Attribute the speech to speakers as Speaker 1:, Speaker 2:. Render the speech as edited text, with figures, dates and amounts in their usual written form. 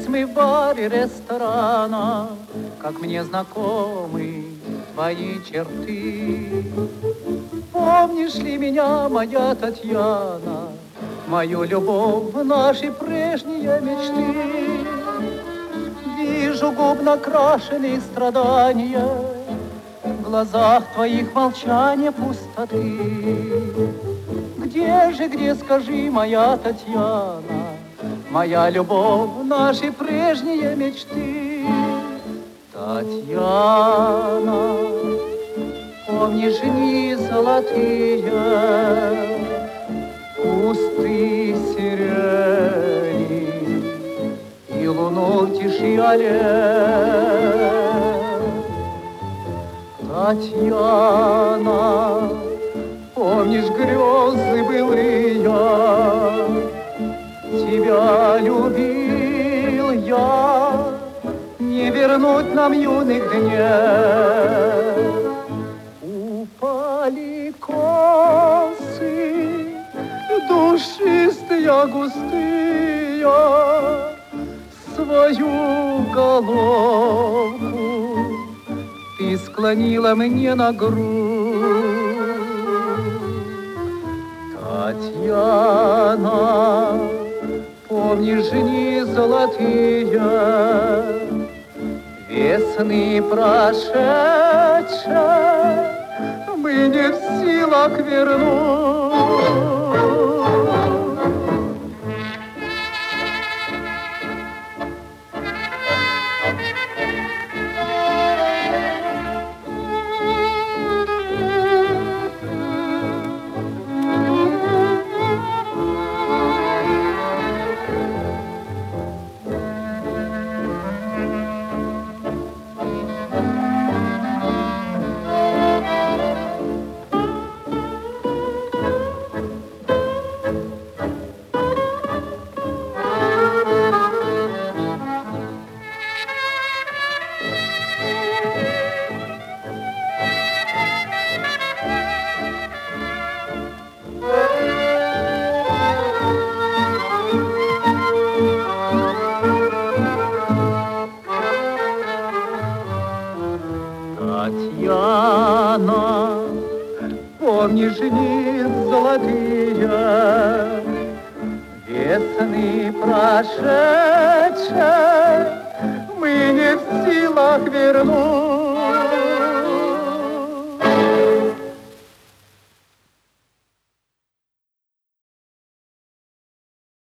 Speaker 1: Встречались мы в баре ресторана, как мне знакомы твои черты. Помнишь ли меня, моя Татьяна, мою любовь, наши прежние мечты? Вижу губ накрашенные страдания, в глазах твоих молчания пустоты. Где, скажи, моя Татьяна, моя любовь, наши прежние мечты? Татьяна, помнишь дни золотые, кусты сирени и луну в тиши аллея? Татьяна, помнишь грезы былые, тебя любил я, не вернуть нам юных дней. Упали косы, душистые, густые, свою головку ты склонила мне на грудь. Татьяна, помнишь дни золотые, весны прошедшие, мы не в силах вернуть. Татьяна, помнишь дни золотые, весны прошедшие, мы не в силах вернуть.